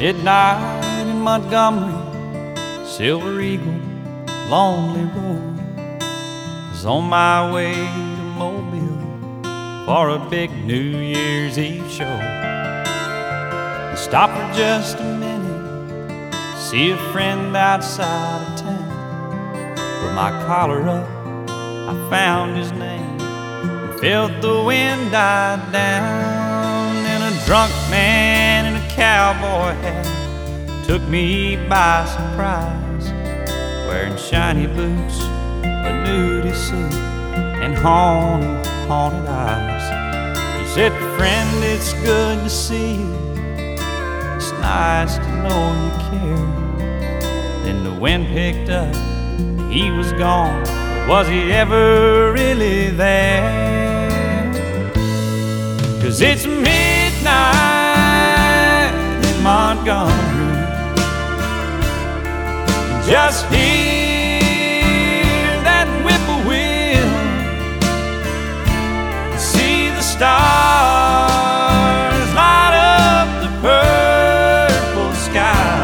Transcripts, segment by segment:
Midnight in Montgomery, Silver Eagle, Lonely Road. Was on my way to Mobile for a big New Year's Eve show. I stopped for just a minute, see a friend outside of town. Put my collar up, I found his name, and felt the wind die down. And a drunk man in a cowboy hat took me by surprise, wearing shiny boots, a nudie suit, and haunted eyes. He said, "Friend, it's good to see you. It's nice to know you care." Then the wind picked up, he was gone. Was he ever really there? 'Cause it's midnight in Montgomery, just hear that whippoorwill, see the stars light up the purple sky,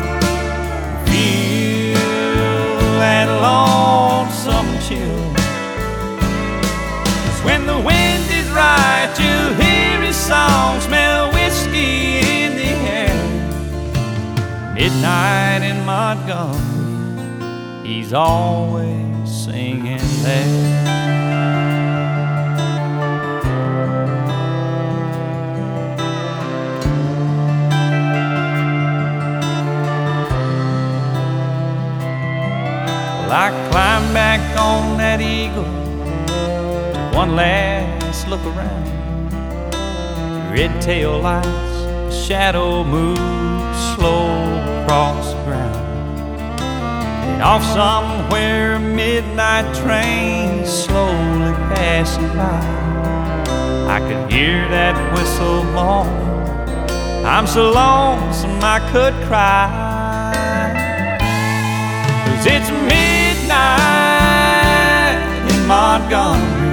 feel that lonesome chill. 'Cause when the wind is right, you'll hear his song, smell whiskey in the air. Midnight in Montgomery, he's always singing there. Well, I climbed back on that Eagle, took one last look around. Red tail lights, shadow moves slow across the ground. And off somewhere, a midnight train slowly passing by. I could hear that whistle moan. I'm so lonesome I could cry. 'Cause it's midnight in Montgomery,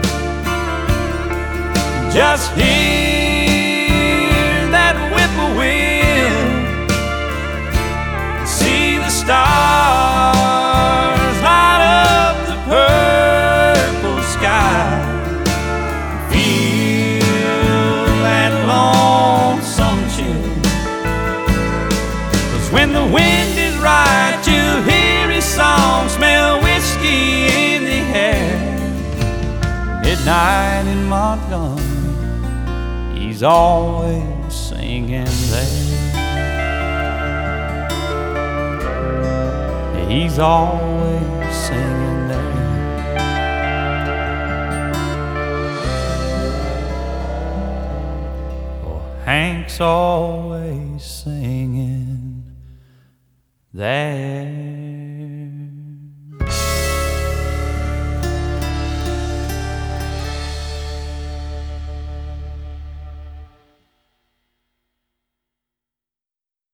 just hear that whippoorwill, see the stars light up the purple sky, feel that lonesome chill. 'Cause when the wind is right, you'll hear his song, smell whiskey in the air. Midnight in Montgomery, he's always singing there. He's always singing there. Oh, Hank's always singing there.